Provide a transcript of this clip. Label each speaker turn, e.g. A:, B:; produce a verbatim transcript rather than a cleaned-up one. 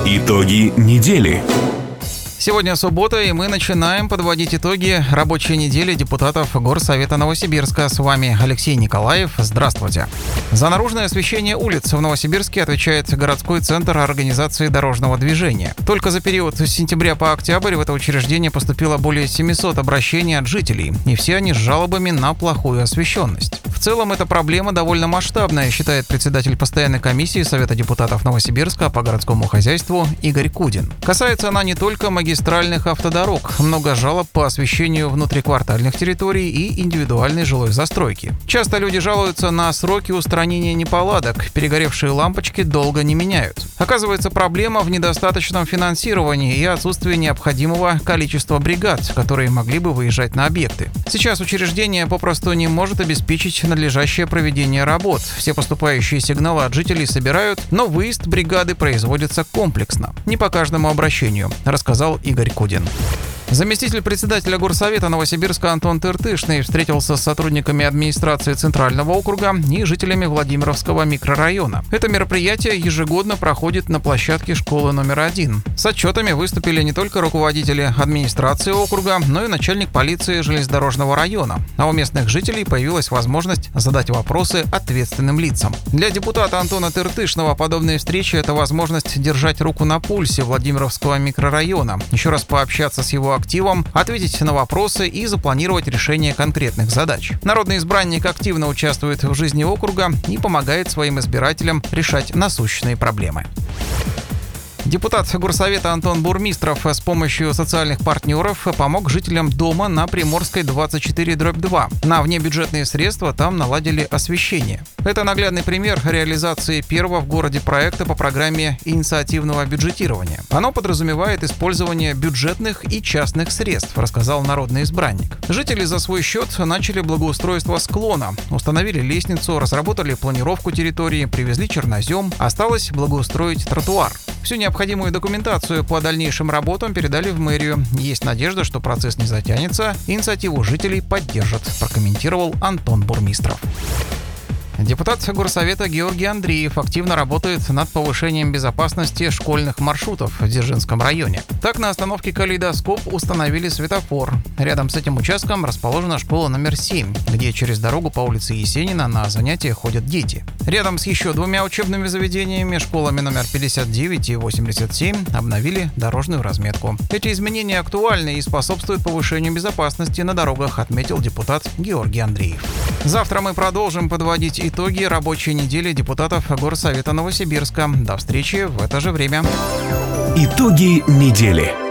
A: Итоги недели.
B: Сегодня суббота, и мы начинаем подводить итоги рабочей недели депутатов Горсовета Новосибирска. С вами Алексей Николаев. Здравствуйте. За наружное освещение улиц в Новосибирске отвечает городской центр организации дорожного движения. Только за период с сентября по октябрь в это учреждение поступило более семисот обращений от жителей, и все они с жалобами на плохую освещенность. В целом, эта проблема довольно масштабная, считает председатель постоянной комиссии Совета депутатов Новосибирска по городскому хозяйству Игорь Кудин. Касается она не только магистральных автодорог, много жалоб по освещению внутриквартальных территорий и индивидуальной жилой застройки. Часто люди жалуются на сроки устранения неполадок, перегоревшие лампочки долго не меняют. Оказывается, проблема в недостаточном финансировании и отсутствии необходимого количества бригад, которые могли бы выезжать на объекты. Сейчас учреждение попросту не может обеспечить надлежащее проведение работ. Все поступающие сигналы от жителей собирают, но выезд бригады производится комплексно. Не по каждому обращению, рассказал Игорь Кудин. Заместитель председателя Горсовета Новосибирска Антон Тыртышный встретился с сотрудниками администрации Центрального округа и жителями Владимировского микрорайона. Это мероприятие ежегодно проходит на площадке школы номер один. С отчетами выступили не только руководители администрации округа, но и начальник полиции железнодорожного района. А у местных жителей появилась возможность задать вопросы ответственным лицам. Для депутата Антона Тыртышного подобные встречи – это возможность держать руку на пульсе Владимировского микрорайона, еще раз пообщаться с его активом, ответить на вопросы и запланировать решение конкретных задач. Народный избранник активно участвует в жизни округа и помогает своим избирателям решать насущные проблемы. Депутат Горсовета Антон Бурмистров с помощью социальных партнеров помог жителям дома на Приморской двадцать четыре дробь два. На внебюджетные средства там наладили освещение. Это наглядный пример реализации первого в городе проекта по программе инициативного бюджетирования. Оно подразумевает использование бюджетных и частных средств, рассказал народный избранник. Жители за свой счет начали благоустройство склона, установили лестницу, разработали планировку территории, привезли чернозем, осталось благоустроить тротуар. Всю необходимую документацию по дальнейшим работам передали в мэрию. Есть надежда, что процесс не затянется, инициативу жителей поддержат, прокомментировал Антон Бурмистров. Депутат Горсовета Георгий Андреев активно работает над повышением безопасности школьных маршрутов в Дзержинском районе. Так, на остановке «Калейдоскоп» установили светофор. Рядом с этим участком расположена школа номер семь, где через дорогу по улице Есенина на занятия ходят дети. Рядом с еще двумя учебными заведениями, школами номер пятьдесят девять и восемьдесят семь, обновили дорожную разметку. Эти изменения актуальны и способствуют повышению безопасности на дорогах, отметил депутат Георгий Андреев. Завтра мы продолжим подводить итоги рабочей недели депутатов Горсовета Новосибирска. До встречи в это же время.
A: Итоги недели.